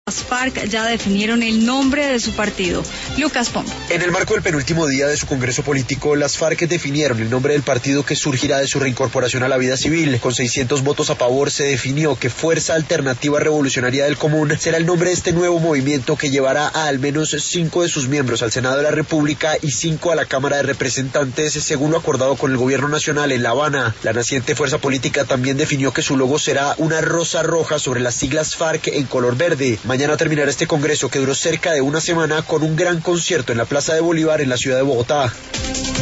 Las FARC ya definieron el nombre de su partido. Lucas Pombo. En el marco del penúltimo día de su congreso político, las FARC definieron el nombre del partido que surgirá de su reincorporación a la vida civil. Con 600 votos a favor, se definió que Fuerza Alternativa Revolucionaria del Común será el nombre de este nuevo movimiento que llevará a al menos 5 de sus miembros al Senado de la República y 5 a la Cámara de Representantes, según lo acordado con el gobierno nacional en La Habana. La naciente fuerza política también definió que su logo será una rosa roja sobre las siglas FARC en color verde. Mañana terminará este congreso que duró cerca de una semana con un gran concierto en la Plaza de Bolívar en la ciudad de Bogotá.